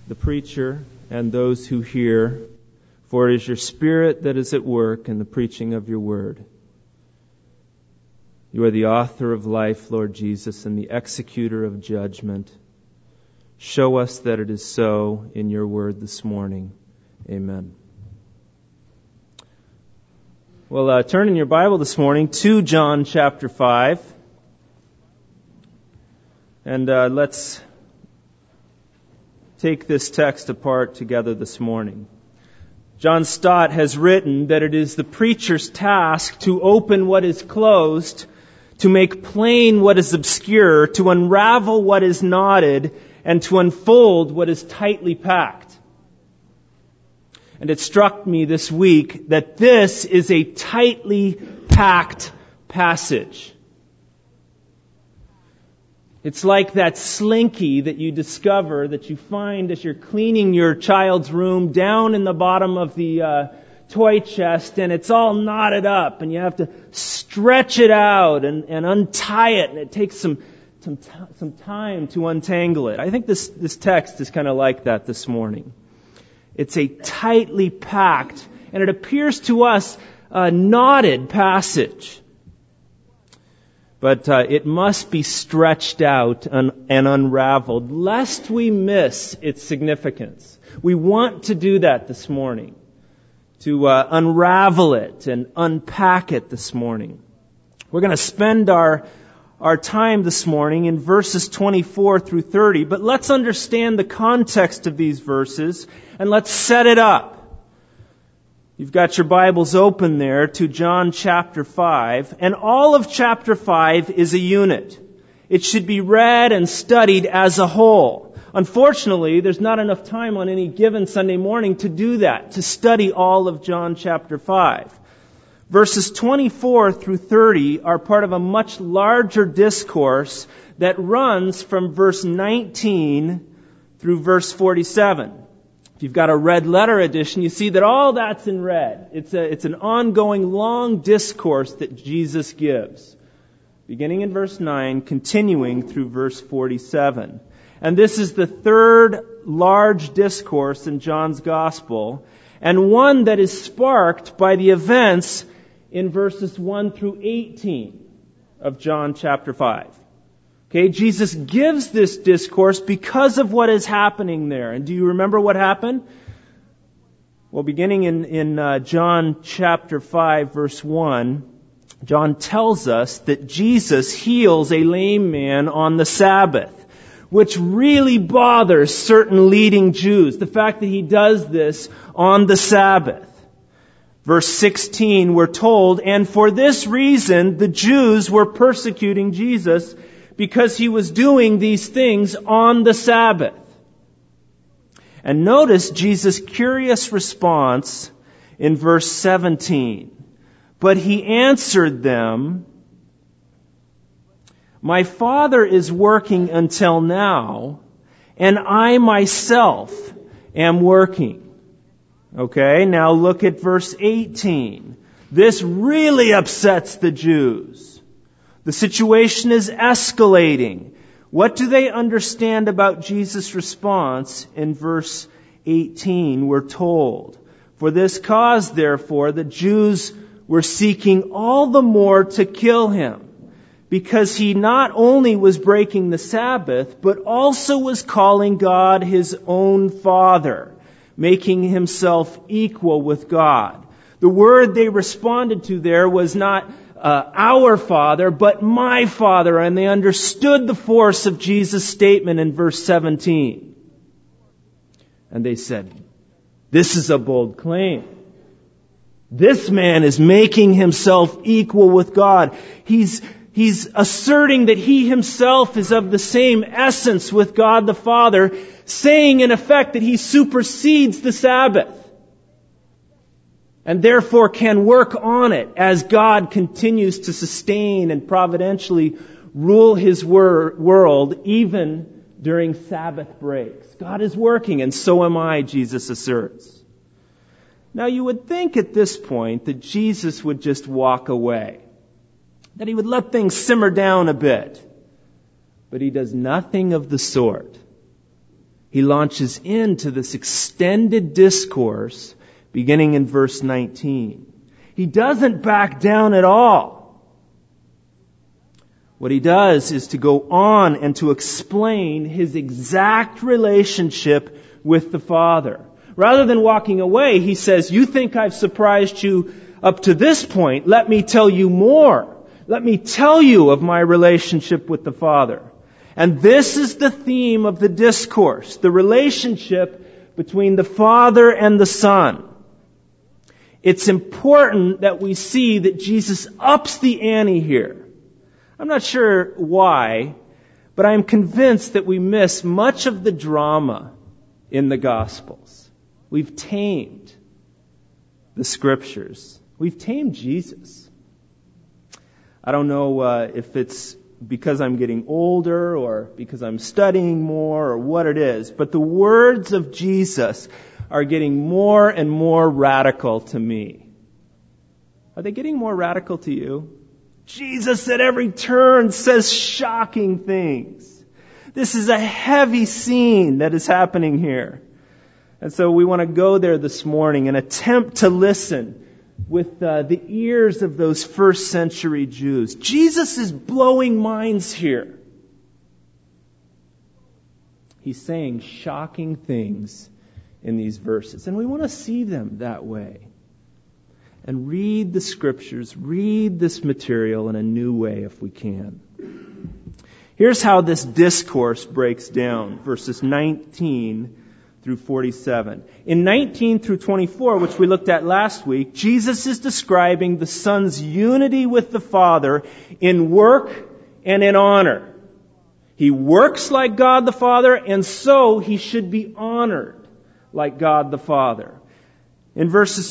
the preacher, and those who hear, for it is your Spirit that is at work in the preaching of your word. You are the author of life, Lord Jesus, and the executor of judgment. Show us that it is so in your word this morning. Amen. Well, turn in your Bible this morning to John chapter 5. And let's take this text apart together this morning. John Stott has written that it is the preacher's task to open what is closed, to make plain what is obscure, to unravel what is knotted, and to unfold what is tightly packed. And it struck me this week that this is a tightly packed passage. It's like that slinky that you discover, that you find as you're cleaning your child's room down in the bottom of the toy chest, and it's all knotted up, and you have to stretch it out and untie it, and it takes some time to untangle it. I think this text is kind of like that this morning. It's a tightly packed, and it appears to us a knotted passage. But it must be stretched out and unraveled, lest we miss its significance. We want to do that this morning, to unravel it and unpack it this morning. We're going to spend our time this morning in verses 24 through 30, but let's understand the context of these verses, and let's set it up. You've got your Bibles open there to John chapter 5, and all of chapter 5 is a unit. It should be read and studied as a whole. Unfortunately, there's not enough time on any given Sunday morning to do that, to study all of John chapter 5. Verses 24 through 30 are part of a much larger discourse that runs from verse 19 through verse 47. If you've got a red letter edition, you see that all that's in red. It's an ongoing long discourse that Jesus gives, beginning in verse 9, continuing through verse 47. And this is the third large discourse in John's Gospel, and one that is sparked by the events in verses 1 through 18 of John chapter 5. Okay, Jesus gives this discourse because of what is happening there. And do you remember what happened? Well, beginning in John chapter 5, verse 1, John tells us that Jesus heals a lame man on the Sabbath, which really bothers certain leading Jews, the fact that he does this on the Sabbath. Verse 16, we're told, and for this reason the Jews were persecuting Jesus, because he was doing these things on the Sabbath. And notice Jesus' curious response in verse 17. But he answered them, my Father is working until now, and I myself am working. Okay, now look at verse 18. This really upsets the Jews. The situation is escalating. What do they understand about Jesus' response? In verse 18, we're told, for this cause, therefore, the Jews were seeking all the more to kill him, because he not only was breaking the Sabbath, but also was calling God his own Father, making himself equal with God. The word they responded to there was not our Father, but my Father. And they understood the force of Jesus' statement in verse 17. And they said, this is a bold claim. This man is making himself equal with God. He's asserting that he himself is of the same essence with God the Father, saying in effect that he supersedes the Sabbath, and therefore can work on it as God continues to sustain and providentially rule his world even during Sabbath breaks. God is working, and so am I, Jesus asserts. Now you would think at this point that Jesus would just walk away, that he would let things simmer down a bit. But he does nothing of the sort. he launches into this extended discourse beginning in verse 19. He doesn't back down at all. What he does is to go on and to explain his exact relationship with the Father. Rather than walking away, he says, you think I've surprised you up to this point. Let me tell you more. Let me tell you of my relationship with the Father. And this is the theme of the discourse, the relationship between the Father and the Son. It's important that we see that Jesus ups the ante here. I'm not sure why, but I'm convinced that we miss much of the drama in the Gospels. We've tamed the Scriptures. We've tamed Jesus. I don't know if it's because I'm getting older or because I'm studying more or what it is, but the words of Jesus are getting more and more radical to me. Are they getting more radical to you? Jesus at every turn says shocking things. This is a heavy scene that is happening here. And so we want to go there this morning and attempt to listen with the ears of those first century Jews. Jesus is blowing minds here. He's saying shocking things in these verses. And we want to see them that way. And read the Scriptures, read this material in a new way if we can. Here's how this discourse breaks down, verses 19 through 47. In 19 through 24, which we looked at last week, Jesus is describing the Son's unity with the Father in work and in honor. He works like God the Father, and so he should be honored like God the Father. In verses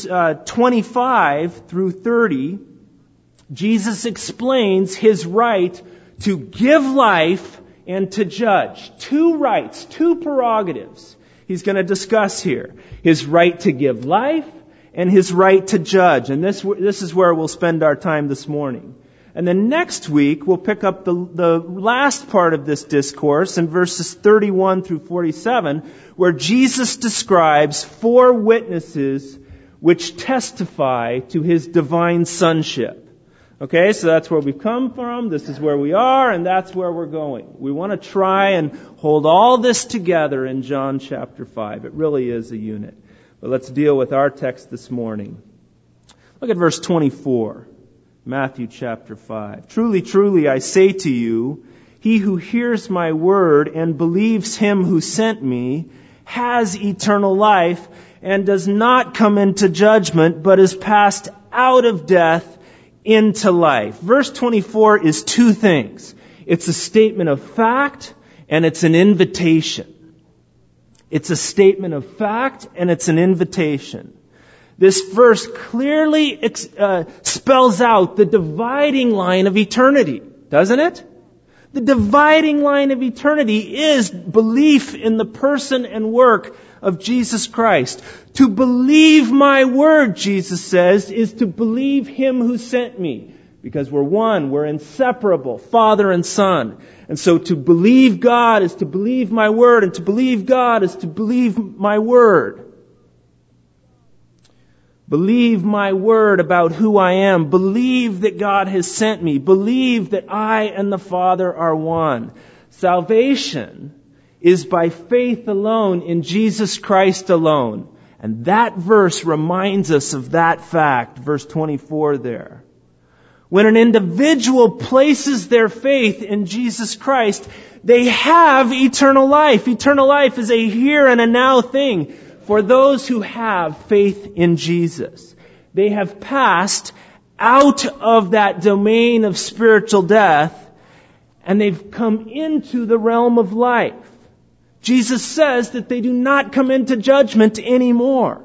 25 through 30, Jesus explains his right to give life and to judge. Two rights, two prerogatives he's going to discuss here. His right to give life and his right to judge. And this is where we'll spend our time this morning. And then next week, we'll pick up the last part of this discourse in verses 31 through 47, where Jesus describes four witnesses which testify to his divine sonship. Okay, so that's where we've come from, this is where we are, and that's where we're going. We want to try and hold all this together in John chapter 5. It really is a unit. But let's deal with our text this morning. Look at verse 24. Matthew chapter 5. Truly, truly, I say to you, he who hears my word and believes him who sent me has eternal life and does not come into judgment, but is passed out of death into life. Verse 24 is two things. It's a statement of fact and it's an invitation. It's a statement of fact and it's an invitation. This verse clearly spells out the dividing line of eternity, doesn't it? The dividing line of eternity is belief in the person and work of Jesus Christ. To believe my word, Jesus says, is to believe him who sent me. Because we're one, we're inseparable, Father and Son. And so to believe God is to believe my word, and to believe God is to believe my word. Believe my word about who I am. Believe that God has sent me. Believe that I and the Father are one. Salvation is by faith alone in Jesus Christ alone. And that verse reminds us of that fact, verse 24 there. When an individual places their faith in Jesus Christ, they have eternal life. Eternal life is a here and a now thing for those who have faith in Jesus. They have passed out of that domain of spiritual death and they've come into the realm of life. Jesus says that they do not come into judgment anymore.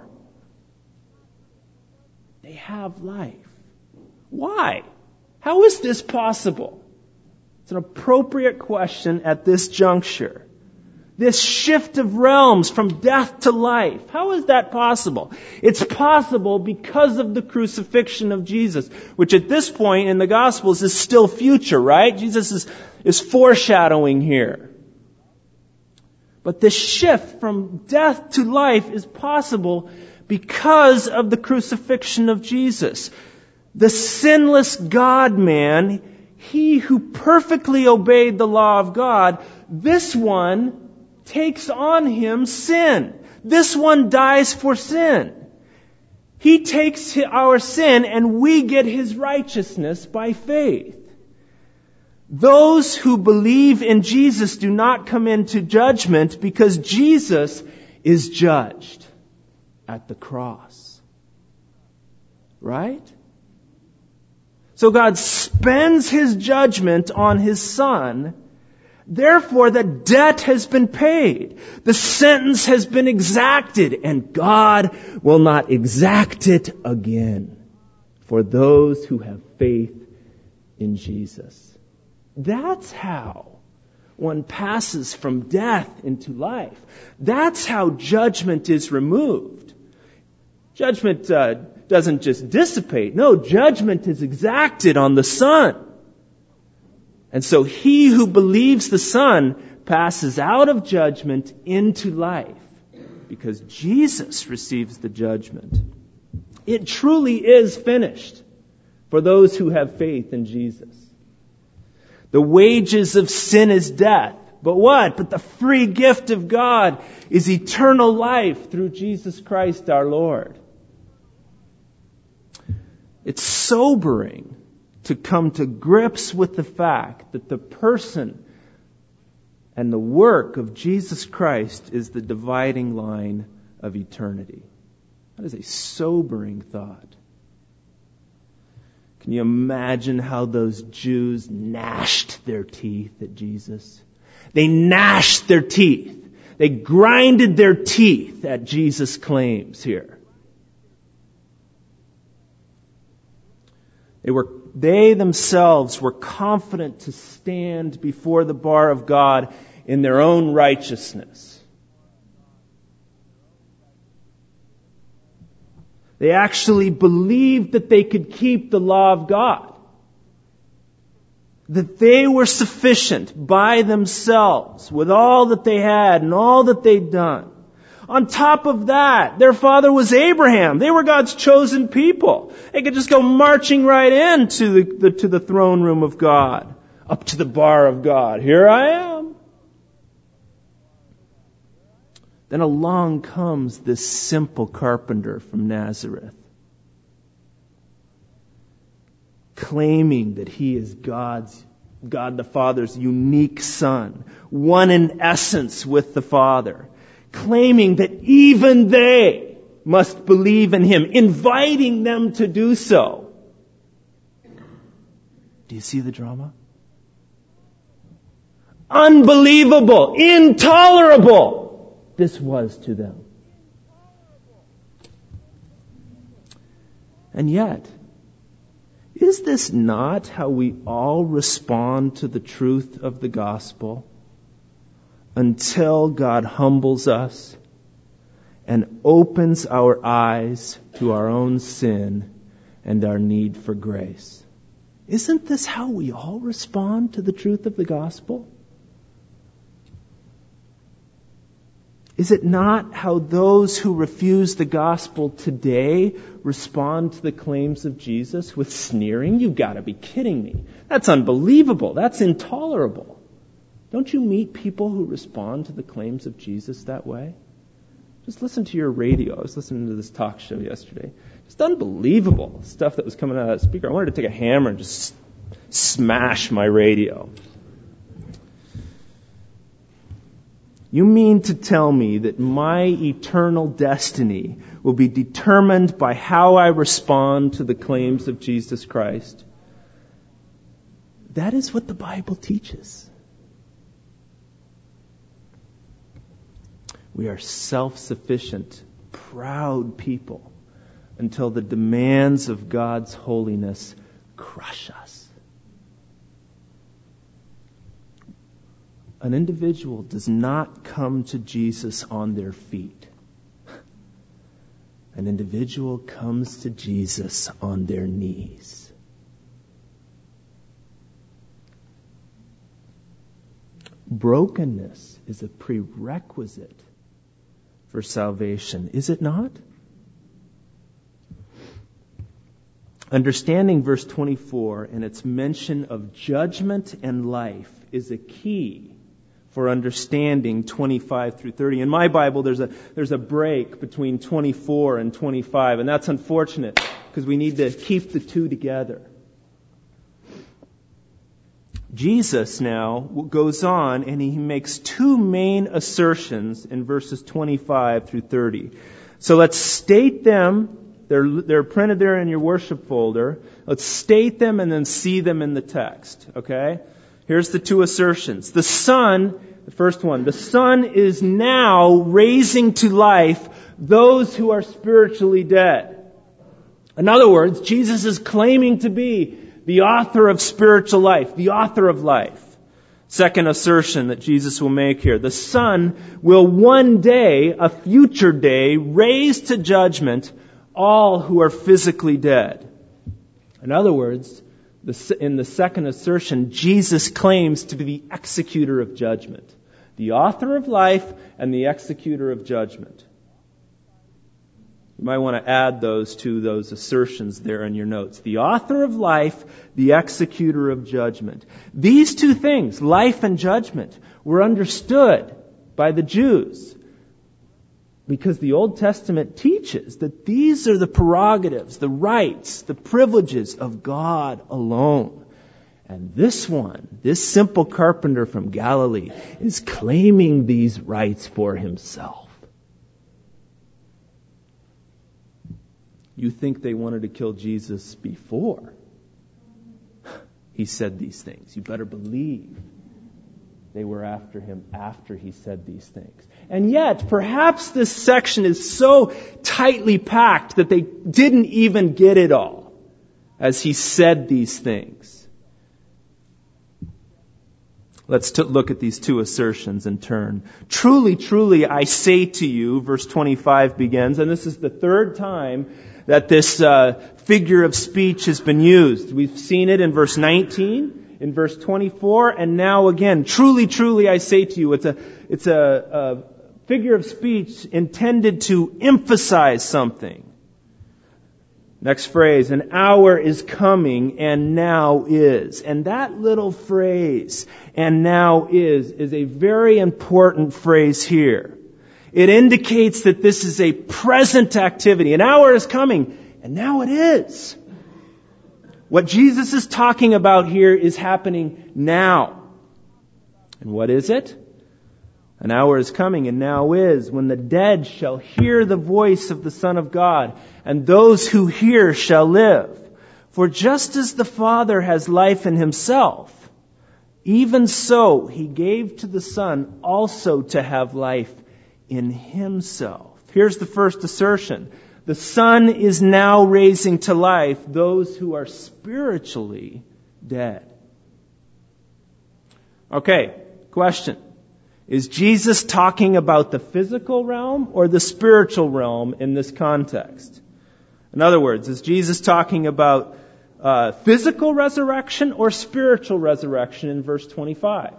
They have life. Why? How is this possible? It's an appropriate question at this juncture. This shift of realms from death to life. How is that possible? It's possible because of the crucifixion of Jesus, which at this point in the Gospels is still future, right? Jesus is foreshadowing here. But the shift from death to life is possible because of the crucifixion of Jesus. The sinless God-man, he who perfectly obeyed the law of God, this one takes on him sin. This one dies for sin. He takes our sin and we get his righteousness by faith. Those who believe in Jesus do not come into judgment because Jesus is judged at the cross. Right? So God spends his judgment on his Son. Therefore, the debt has been paid. The sentence has been exacted, and God will not exact it again for those who have faith in Jesus. That's how one passes from death into life. That's how judgment is removed. Judgment doesn't just dissipate. No, judgment is exacted on the Son. And so he who believes the Son passes out of judgment into life because Jesus receives the judgment. It truly is finished for those who have faith in Jesus. The wages of sin is death. But what? But the free gift of God is eternal life through Jesus Christ our Lord. It's sobering to come to grips with the fact that the person and the work of Jesus Christ is the dividing line of eternity. That is a sobering thought. Can you imagine how those Jews gnashed their teeth at Jesus? They gnashed their teeth. They grinded their teeth at Jesus' claims here. They themselves were confident to stand before the bar of God in their own righteousness. They actually believed that they could keep the law of God. That they were sufficient by themselves with all that they had and all that they'd done. On top of that, their father was Abraham. They were God's chosen people. They could just go marching right into the throne room of God, up to the bar of God. Here I am. Then along comes this simple carpenter from Nazareth, claiming that he is God the Father's unique Son, one in essence with the Father, claiming that even they must believe in him, inviting them to do so. Do you see the drama? Unbelievable, intolerable, this was to them. And yet, is this not how we all respond to the truth of the gospel until God humbles us and opens our eyes to our own sin and our need for grace? Isn't this how we all respond to the truth of the gospel? Is it not how those who refuse the gospel today respond to the claims of Jesus with sneering? You've got to be kidding me. That's unbelievable. That's intolerable. Don't you meet people who respond to the claims of Jesus that way? Just listen to your radio. I was listening to this talk show yesterday. Just unbelievable stuff that was coming out of that speaker. I wanted to take a hammer and just smash my radio. You mean to tell me that my eternal destiny will be determined by how I respond to the claims of Jesus Christ? That is what the Bible teaches. We are self-sufficient, proud people until the demands of God's holiness crush us. An individual does not come to Jesus on their feet. An individual comes to Jesus on their knees. Brokenness is a prerequisite for salvation, is it not? Understanding verse 24 and its mention of judgment and life is a key for understanding 25 through 30. In my Bible, there's a break between 24 and 25, and that's unfortunate because we need to keep the two together. Jesus now goes on and he makes two main assertions in verses 25 through 30. So let's state them. They're printed there in your worship folder. Let's state them and then see them in the text. Okay? Here's the two assertions. The Son, the first one, the Son is now raising to life those who are spiritually dead. In other words, Jesus is claiming to be the author of spiritual life, the author of life. Second assertion that Jesus will make here. The Son will one day, a future day, raise to judgment all who are physically dead. In other words, in the second assertion, Jesus claims to be the executor of judgment. The author of life and the executor of judgment. You might want to add those to those assertions there in your notes. The author of life, the executor of judgment. These two things, life and judgment, were understood by the Jews because the Old Testament teaches that these are the prerogatives, the rights, the privileges of God alone. And this one, this simple carpenter from Galilee, is claiming these rights for himself. You think they wanted to kill Jesus before he said these things. You better believe they were after him after he said these things. And yet, perhaps this section is so tightly packed that they didn't even get it all as he said these things. Let's look at these two assertions in turn. Truly, truly, I say to you, verse 25 begins, and this is the third time that this figure of speech has been used. We've seen it in verse 19, in verse 24, and now again. Truly, truly, I say to you. It's a figure of speech intended to emphasize something. Next phrase, an hour is coming and now is. And that little phrase, and now is a very important phrase here. It indicates that this is a present activity. An hour is coming, and now it is. What Jesus is talking about here is happening now. And what is it? An hour is coming, and now is, when the dead shall hear the voice of the Son of God, and those who hear shall live. For just as the Father has life in himself, even so he gave to the Son also to have life in himself. Here's the first assertion. The Son is now raising to life those who are spiritually dead. Okay, question. Is Jesus talking about the physical realm or the spiritual realm in this context? In other words, is Jesus talking about physical resurrection or spiritual resurrection in verse 25?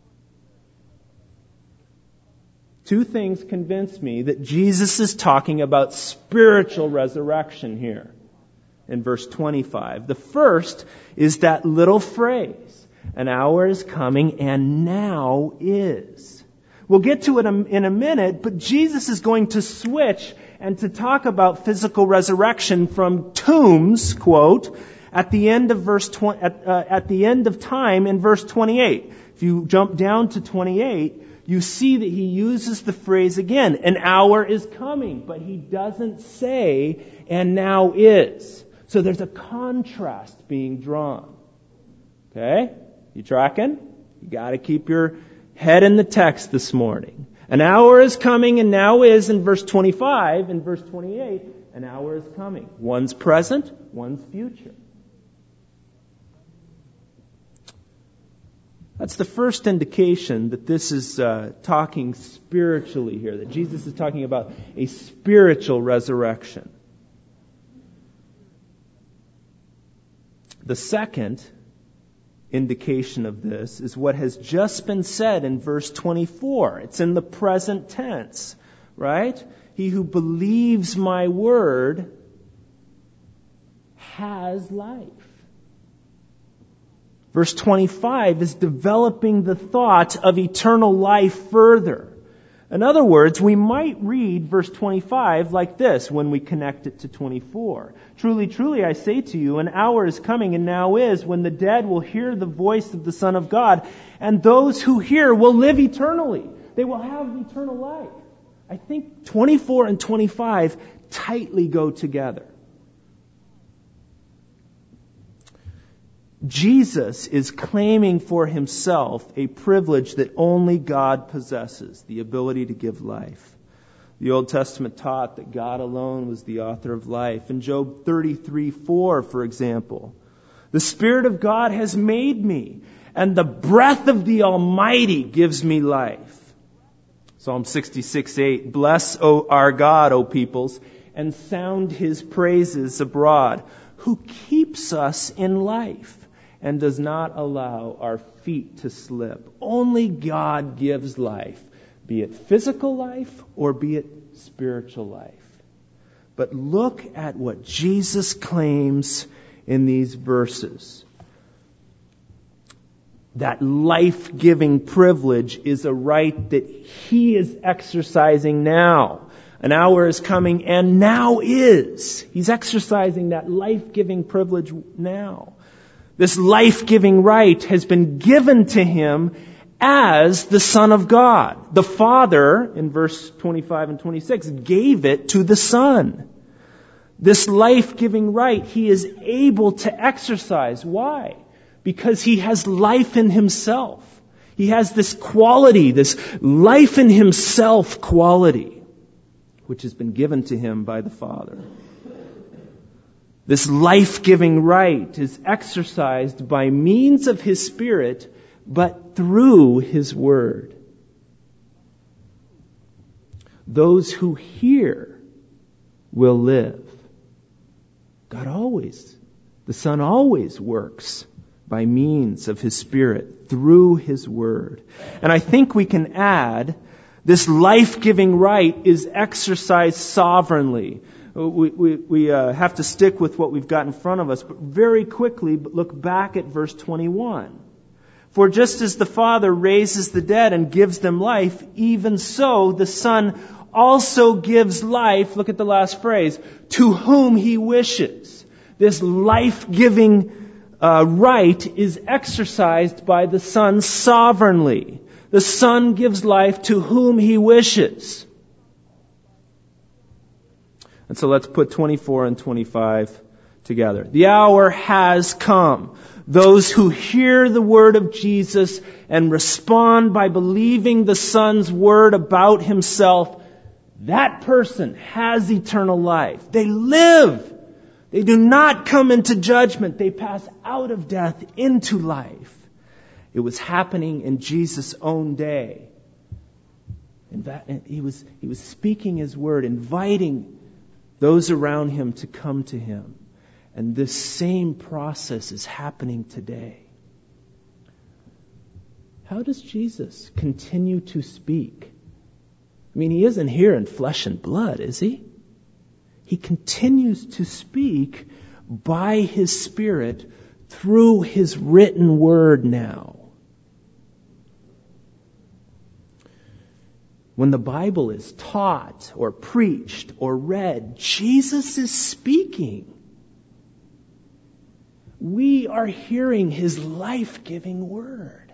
Two things convince me that Jesus is talking about spiritual resurrection here in verse 25. The first is that little phrase, an hour is coming and now is. We'll get to it in a minute, but Jesus is going to switch and to talk about physical resurrection from tombs, quote, at the end of at the end of time in verse 28. If you jump down to 28, you see that he uses the phrase again, an hour is coming, but he doesn't say, and now is. So there's a contrast being drawn. Okay? You tracking? You got to keep your head in the text this morning. An hour is coming and now is in verse 25. In verse 28, an hour is coming. One's present, one's future. That's the first indication that this is talking spiritually here, that Jesus is talking about a spiritual resurrection. The second indication of this is what has just been said in verse 24. It's in the present tense, right? He who believes my word has life. Verse 25 is developing the thought of eternal life further. In other words, we might read verse 25 like this when we connect it to 24. Truly, truly, I say to you, an hour is coming and now is when the dead will hear the voice of the Son of God, and those who hear will live eternally. They will have eternal life. I think 24 and 25 tightly go together. Jesus is claiming for himself a privilege that only God possesses, the ability to give life. The Old Testament taught that God alone was the author of life. In Job 33:4, for example, the Spirit of God has made me, and the breath of the Almighty gives me life. Psalm 66:8, bless our God, O peoples, and sound his praises abroad, who keeps us in life and does not allow our feet to slip. Only God gives life, be it physical life or be it spiritual life. But look at what Jesus claims in these verses. That life-giving privilege is a right that he is exercising now. An hour is coming and now is. He's exercising that life-giving privilege now. This life-giving right has been given to him as the Son of God. The Father, in verse 25 and 26, gave it to the Son. This life-giving right he is able to exercise. Why? Because he has life in himself. He has this quality, this life in himself quality, which has been given to him by the Father. This life-giving right is exercised by means of his Spirit, but through his Word. Those who hear will live. The Son always works by means of his Spirit, through his Word. And I think we can add, this life-giving right is exercised sovereignly. We have to stick with what we've got in front of us, but very quickly look back at verse 21. For just as the Father raises the dead and gives them life, even so the Son also gives life, look at the last phrase, to whom he wishes. This life-giving right is exercised by the Son sovereignly. The Son gives life to whom he wishes. And so let's put 24 and 25 together. The hour has come. Those who hear the word of Jesus and respond by believing the Son's word about himself, that person has eternal life. They live. They do not come into judgment. They pass out of death into life. It was happening in Jesus' own day. And he was speaking his word, inviting those around him to come to him. And this same process is happening today. How does Jesus continue to speak? I mean, he isn't here in flesh and blood, is he? He continues to speak by his Spirit through his written word now. When the Bible is taught or preached or read, Jesus is speaking. We are hearing his life-giving word.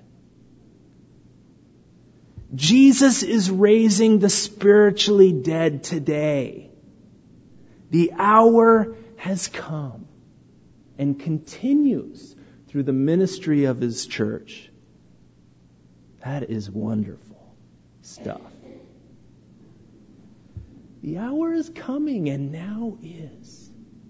Jesus is raising the spiritually dead today. The hour has come and continues through the ministry of his church. That is wonderful stuff. The hour is coming and now is.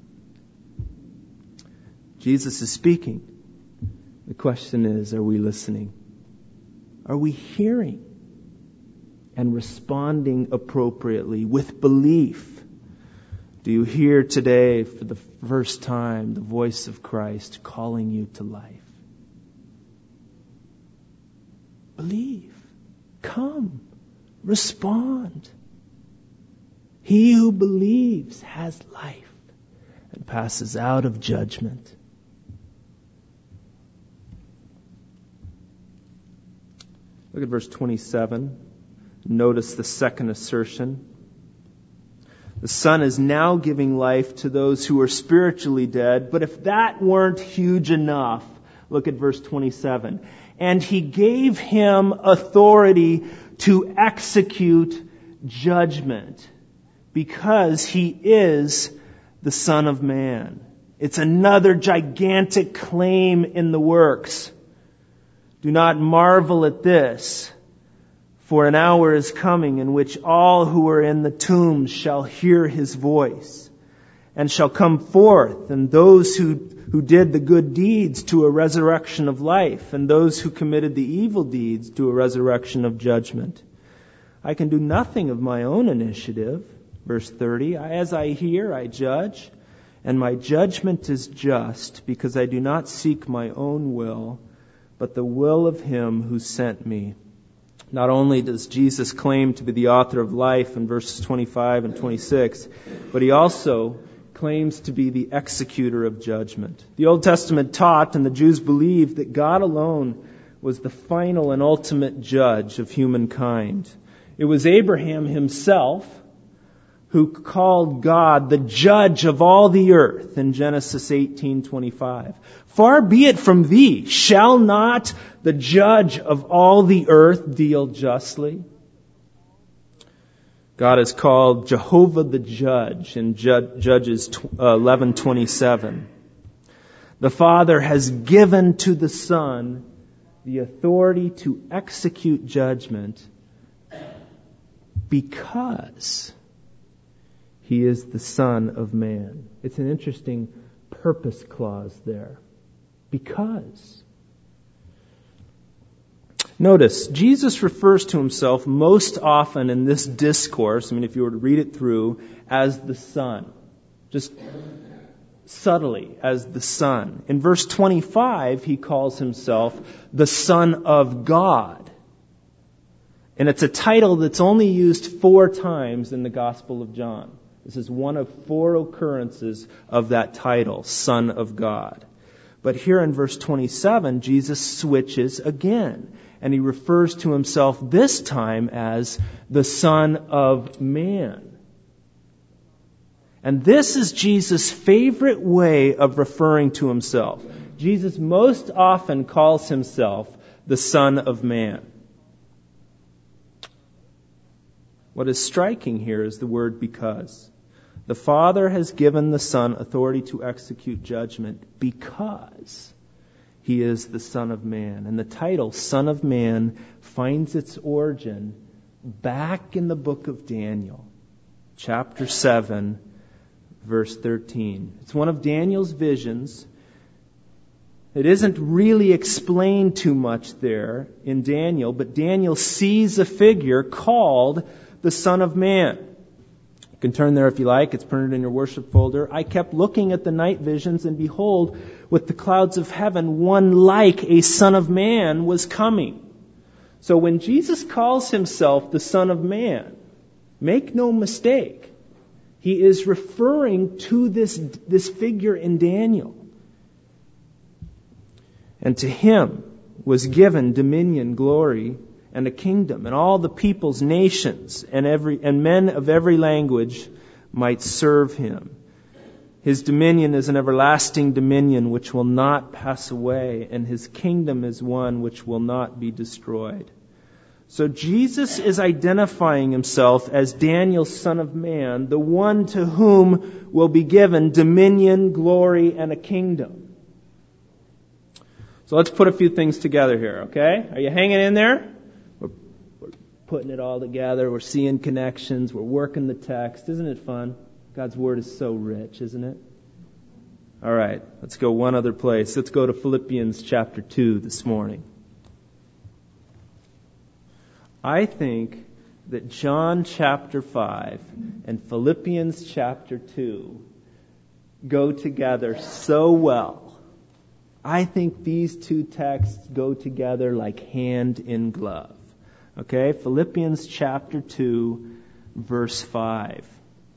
Jesus is speaking. The question is, are we listening? Are we hearing and responding appropriately with belief? Do you hear today for the first time the voice of Christ calling you to life? Believe. Come. Respond. He who believes has life and passes out of judgment. Look at verse 27. Notice the second assertion. The Son is now giving life to those who are spiritually dead. But if that weren't huge enough, look at verse 27. And He gave Him authority to execute judgment because He is the Son of Man. It's another gigantic claim in the works. Do not marvel at this, for an hour is coming in which all who are in the tombs shall hear His voice, and shall come forth, and those who did the good deeds to a resurrection of life, and those who committed the evil deeds to a resurrection of judgment. I can do nothing of my own initiative. Verse 30, as I hear, I judge, and my judgment is just, because I do not seek my own will, but the will of Him who sent me. Not only does Jesus claim to be the author of life in verses 25 and 26, but He also claims to be the executor of judgment. The Old Testament taught, and the Jews believed, that God alone was the final and ultimate judge of humankind. It was Abraham himself who called God the judge of all the earth in Genesis 18:25. Far be it from thee, shall not the judge of all the earth deal justly? God is called Jehovah the Judge in Judges 11:27. The Father has given to the Son the authority to execute judgment because He is the Son of Man. It's an interesting purpose clause there. Because. Notice, Jesus refers to Himself most often in this discourse, if you were to read it through, as the Son. Just subtly, as the Son. In verse 25, He calls Himself the Son of God. And it's a title that's only used 4 times in the Gospel of John. This is one of 4 occurrences of that title, Son of God. But here in verse 27, Jesus switches again, and He refers to Himself this time as the Son of Man. And this is Jesus' favorite way of referring to Himself. Jesus most often calls Himself the Son of Man. What is striking here is the word because. The Father has given the Son authority to execute judgment because He is the Son of Man. And the title, Son of Man, finds its origin back in the book of Daniel, chapter 7, verse 13. It's one of Daniel's visions. It isn't really explained too much there in Daniel, but Daniel sees a figure called the Son of Man. You can turn there if you like. It's printed in your worship folder. I kept looking at the night visions, and behold, with the clouds of heaven, one like a Son of Man was coming. So when Jesus calls Himself the Son of Man, make no mistake, He is referring to this figure in Daniel. And to Him was given dominion, glory, and a kingdom, and all the peoples, nations, and men of every language might serve Him. His dominion is an everlasting dominion which will not pass away, and His kingdom is one which will not be destroyed. So Jesus is identifying Himself as Daniel's Son of Man, the one to whom will be given dominion, glory, and a kingdom. So let's put a few things together here, okay? Are you hanging in there? We're putting it all together. We're seeing connections. We're working the text. Isn't it fun? God's Word is so rich, isn't it? All right, let's go one other place. Let's go to Philippians chapter 2 this morning. I think that John chapter 5 and Philippians chapter 2 go together so well I think these two texts go together like hand in glove. Okay, Philippians chapter 2, verse 5.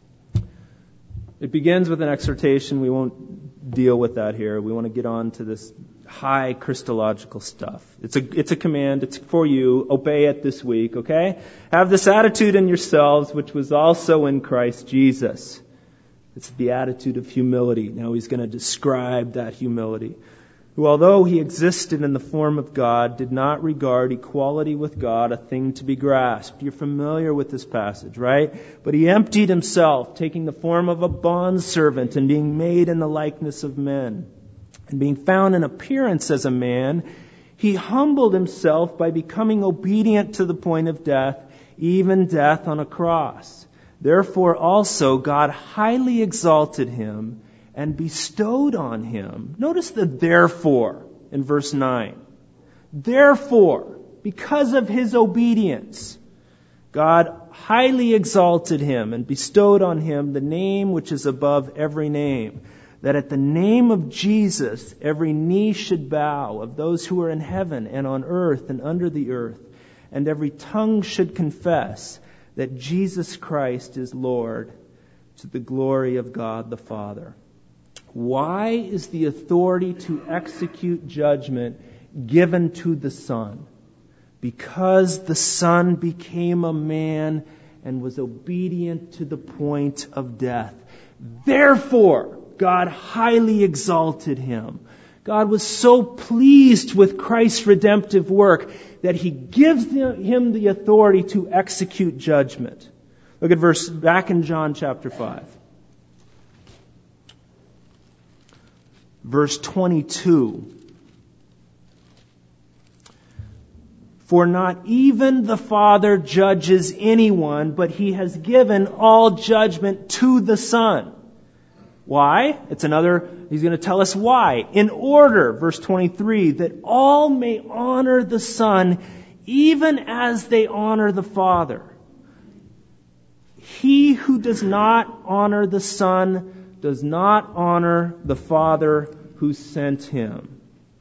It begins with an exhortation. We won't deal with that here. We want to get on to this high Christological stuff. It's a command. It's for you. Obey it this week, okay? Have this attitude in yourselves, which was also in Christ Jesus. It's the attitude of humility. Now he's going to describe that humility. Who, although he existed in the form of God, did not regard equality with God a thing to be grasped. You're familiar with this passage, right? But he emptied himself, taking the form of a bondservant and being made in the likeness of men. And being found in appearance as a man, he humbled himself by becoming obedient to the point of death, even death on a cross. Therefore also God highly exalted him and bestowed on him. Notice the therefore in verse 9. Therefore, because of his obedience, God highly exalted him and bestowed on him the name which is above every name, that at the name of Jesus every knee should bow, of those who are in heaven and on earth and under the earth, and every tongue should confess that Jesus Christ is Lord, to the glory of God the Father. Why is the authority to execute judgment given to the Son? Because the Son became a man and was obedient to the point of death. Therefore, God highly exalted him. God was so pleased with Christ's redemptive work that he gives him the authority to execute judgment. Look at back in John chapter 5. Verse 22. For not even the Father judges anyone, but he has given all judgment to the Son. Why? He's going to tell us why. In order, verse 23, that all may honor the Son even as they honor the Father. He who does not honor the Son does not honor the Father who sent him.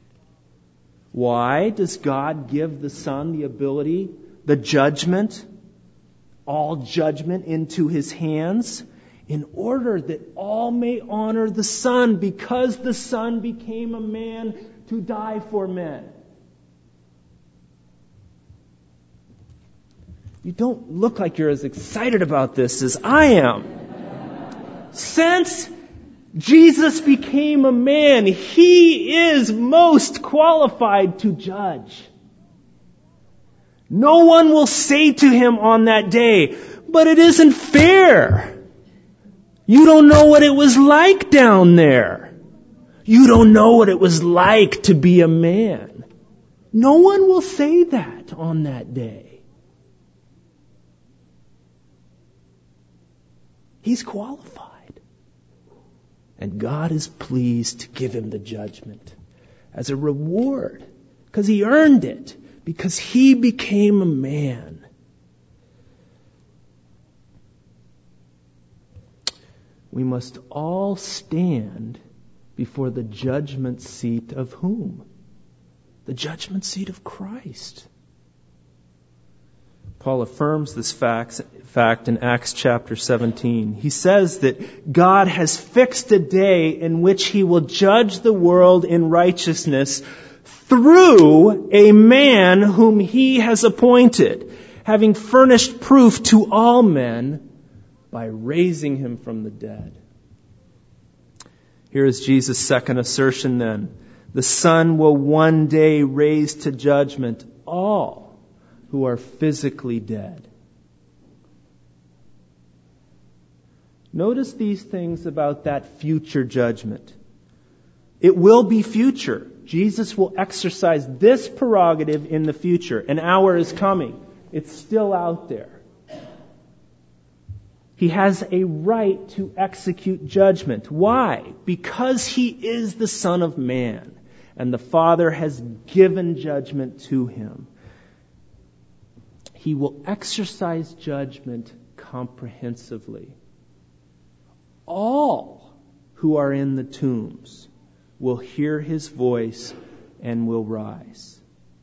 Why does God give the Son the ability, the judgment, all judgment into his hands? In order that all may honor the Son, because the Son became a man to die for men. You don't look like you're as excited about this as I am. Since Jesus became a man, he is most qualified to judge. No one will say to him on that day, but it isn't fair. You don't know what it was like down there. You don't know what it was like to be a man. No one will say that on that day. He's qualified. And God is pleased to give him the judgment as a reward, because he earned it, because he became a man. We must all stand before the judgment seat of whom? The judgment seat of Christ. Paul affirms this fact in Acts chapter 17. He says that God has fixed a day in which he will judge the world in righteousness through a man whom he has appointed, having furnished proof to all men by raising him from the dead. Here is Jesus' second assertion then. The Son will one day raise to judgment all who are physically dead. Notice these things about that future judgment. It will be future. Jesus will exercise this prerogative in the future. An hour is coming. It's still out there. He has a right to execute judgment. Why? Because he is the Son of Man, and the Father has given judgment to him. He will exercise judgment comprehensively. All who are in the tombs will hear his voice and will rise.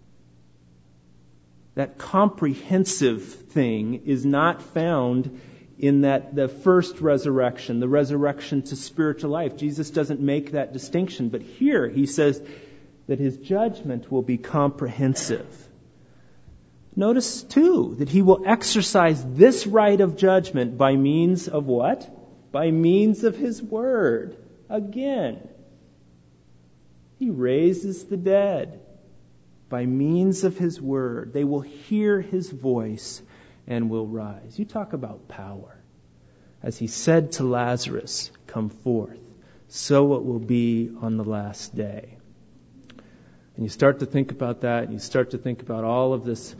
That comprehensive thing is not found in the first resurrection, the resurrection to spiritual life. Jesus doesn't make that distinction. But here he says that his judgment will be comprehensive. Notice, too, that he will exercise this right of judgment by means of what? By means of his word. Again, he raises the dead by means of his word. They will hear his voice and will rise. You talk about power. As he said to Lazarus, come forth, so it will be on the last day. And you start to think about that, and you start to think about all of this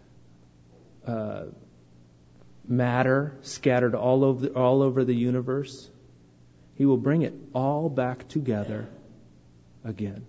matter scattered all over the universe. He will bring it all back together again.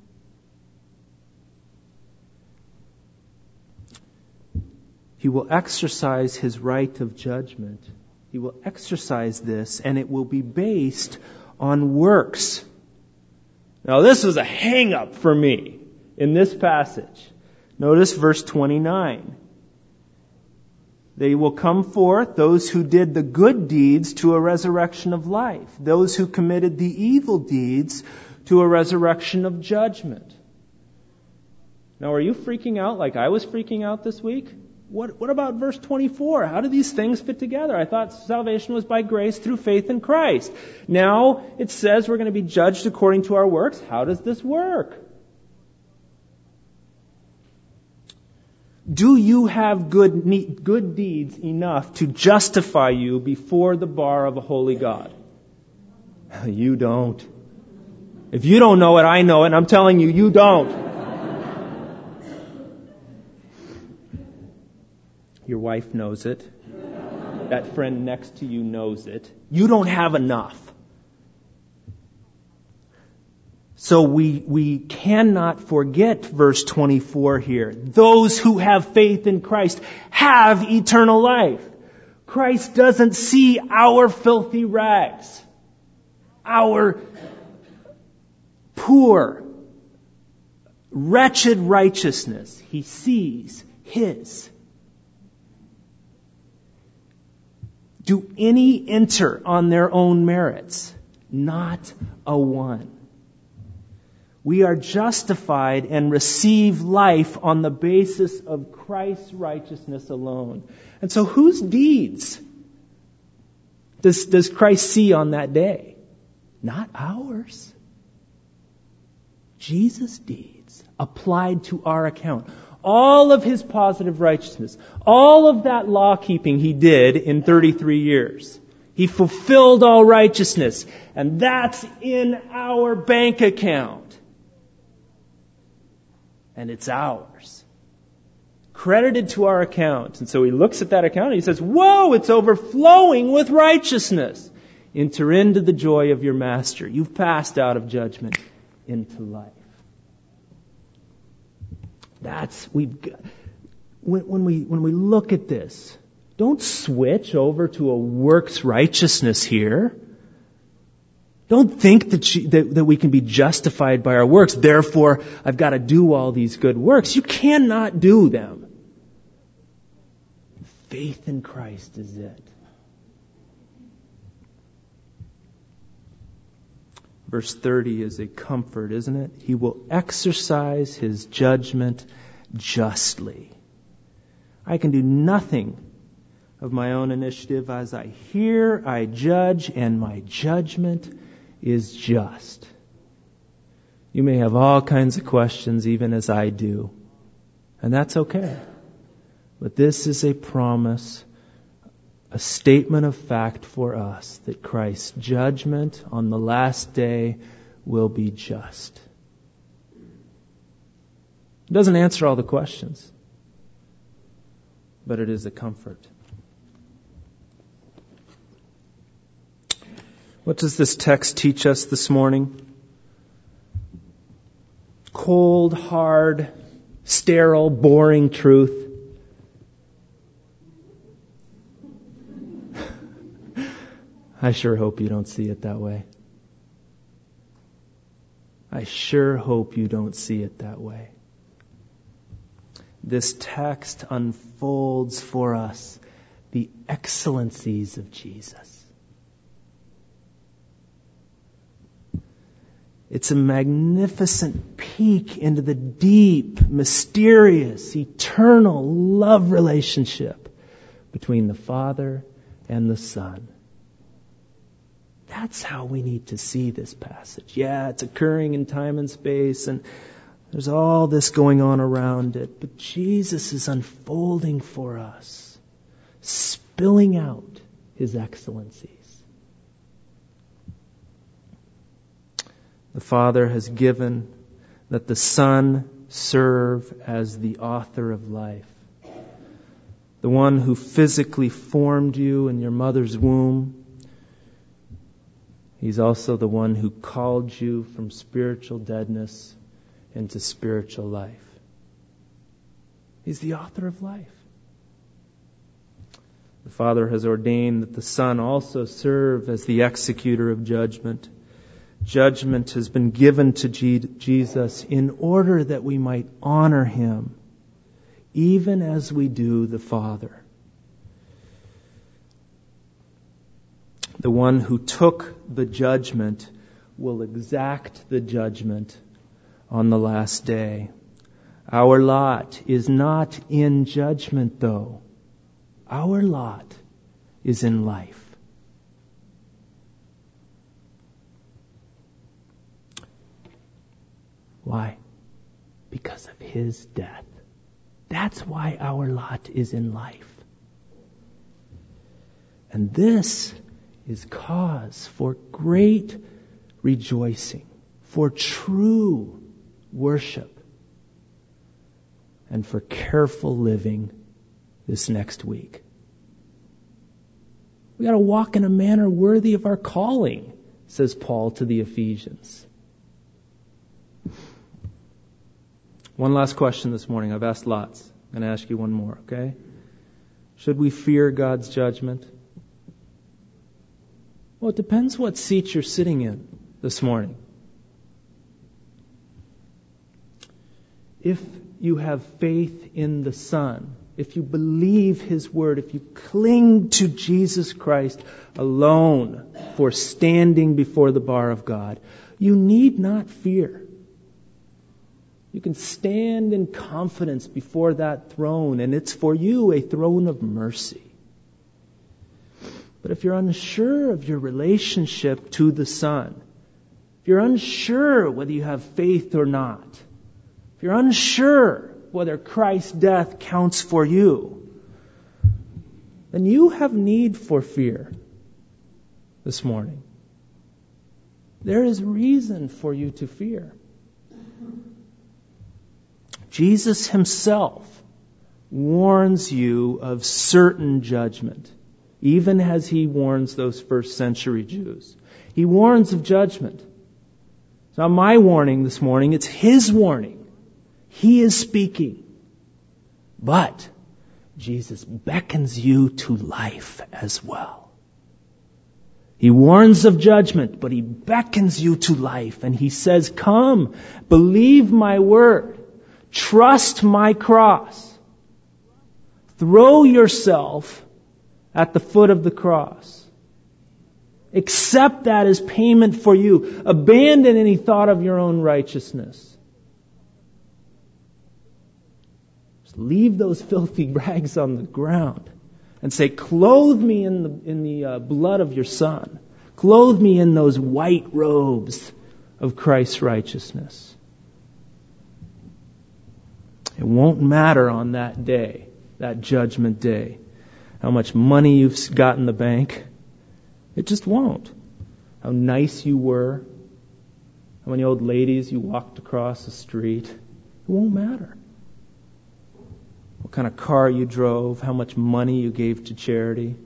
He will exercise his right of judgment. He will exercise this, and it will be based on works. Now, this was a hang-up for me in this passage. Notice verse 29. They will come forth, those who did the good deeds, to a resurrection of life. Those who committed the evil deeds, to a resurrection of judgment. Now, are you freaking out like I was freaking out this week? What about verse 24? How do these things fit together? I thought salvation was by grace through faith in Christ. Now it says we're going to be judged according to our works. How does this work? Do you have good deeds enough to justify you before the bar of a holy God? You don't. If you don't know it, I know it, and I'm telling you, you don't. Your wife knows it. That friend next to you knows it. You don't have enough. So we cannot forget verse 24 here. Those who have faith in Christ have eternal life. Christ doesn't see our filthy rags, our poor, wretched righteousness. He sees his. Do any enter on their own merits? Not a one. We are justified and receive life on the basis of Christ's righteousness alone. And so whose deeds does Christ see on that day? Not ours. Jesus' deeds applied to our account. All of his positive righteousness, all of that law keeping he did in 33 years. He fulfilled all righteousness. And that's in our bank account. And it's ours. Credited to our account. And so he looks at that account and he says, whoa, it's overflowing with righteousness. Enter into the joy of your master. You've passed out of judgment into life. When we look at this, don't switch over to a works righteousness here. Don't think that we can be justified by our works. Therefore, I've got to do all these good works. You cannot do them. Faith in Christ is it. Verse 30 is a comfort, isn't it? He will exercise his judgment justly. I can do nothing of my own initiative. As I hear, I judge, and my judgment is just. You may have all kinds of questions, even as I do. And that's okay. But this is a promise, a statement of fact for us that Christ's judgment on the last day will be just. It doesn't answer all the questions, but it is a comfort. What does this text teach us this morning? Cold, hard, sterile, boring truth. I sure hope you don't see it that way. I sure hope you don't see it that way. This text unfolds for us the excellencies of Jesus. It's a magnificent peek into the deep, mysterious, eternal love relationship between the Father and the Son. That's how we need to see this passage. Yeah, it's occurring in time and space, and there's all this going on around it. But Jesus is unfolding for us, spilling out His excellencies. The Father has given that the Son serve as the author of life. The one who physically formed you in your mother's womb. He's also the one who called you from spiritual deadness into spiritual life. He's the author of life. The Father has ordained that the Son also serve as the executor of judgment. Judgment has been given to Jesus in order that we might honor Him, even as we do the Father. The one who took the judgment will exact the judgment on the last day. Our lot is not in judgment, though. Our lot is in life. Why? Because of His death. That's why our lot is in life. And this is cause for great rejoicing, for true worship, and for careful living this next week. We got to walk in a manner worthy of our calling, says Paul to the Ephesians. One last question this morning. I've asked lots. I'm going to ask you one more, okay? Should we fear God's judgment? Well, it depends what seat you're sitting in this morning. If you have faith in the Son, if you believe His Word, if you cling to Jesus Christ alone for standing before the bar of God, you need not fear. You can stand in confidence before that throne, and it's for you a throne of mercy. But if you're unsure of your relationship to the Son, if you're unsure whether you have faith or not, if you're unsure whether Christ's death counts for you, then you have need for fear this morning. There is reason for you to fear. Jesus Himself warns you of certain judgment, even as He warns those first century Jews. He warns of judgment. It's not my warning this morning, it's His warning. He is speaking. But Jesus beckons you to life as well. He warns of judgment, but He beckons you to life. And He says, come, believe my word. Trust my cross. Throw yourself at the foot of the cross. Accept that as payment for you. Abandon any thought of your own righteousness. Just leave those filthy rags on the ground and say, clothe me in the blood of your Son. Clothe me in those white robes of Christ's righteousness. It won't matter on that day, that judgment day, how much money you've got in the bank. It just won't. How nice you were, how many old ladies you walked across the street. It won't matter. What kind of car you drove, how much money you gave to charity,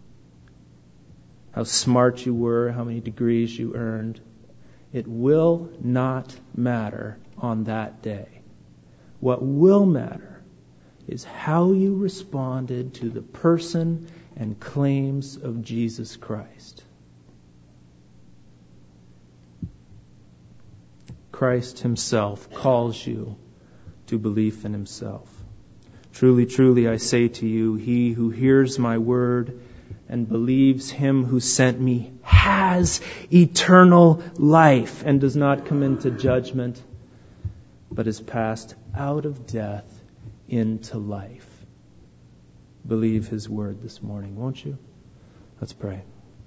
how smart you were, how many degrees you earned. It will not matter on that day. What will matter is how you responded to the person and claims of Jesus Christ. Christ himself calls you to belief in himself. Truly, truly, I say to you, he who hears my word and believes him who sent me has eternal life and does not come into judgment, but is passed out of death into life. Believe his word this morning, won't you? Let's pray.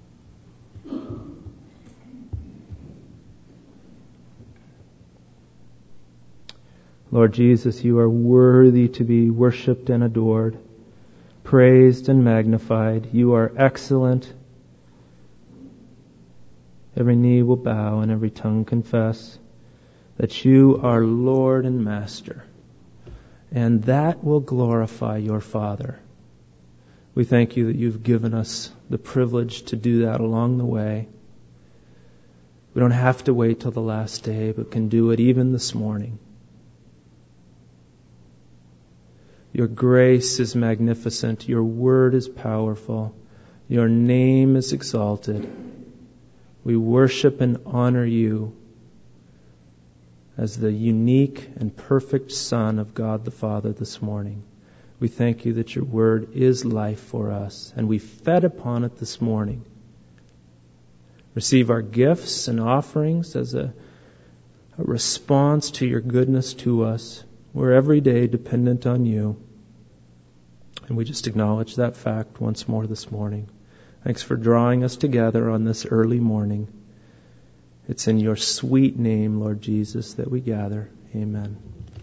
Lord Jesus, you are worthy to be worshipped and adored, praised and magnified. You are excellent. Every knee will bow and every tongue confess that you are Lord and Master, and that will glorify your Father. We thank you that you've given us the privilege to do that along the way. We don't have to wait till the last day, but can do it even this morning. Your grace is magnificent. Your word is powerful. Your name is exalted. We worship and honor you as the unique and perfect Son of God the Father this morning. We thank you that your word is life for us, and we fed upon it this morning. Receive our gifts and offerings as a response to your goodness to us. We're every day dependent on you. And we just acknowledge that fact once more this morning. Thanks for drawing us together on this early morning. It's in your sweet name, Lord Jesus, that we gather. Amen.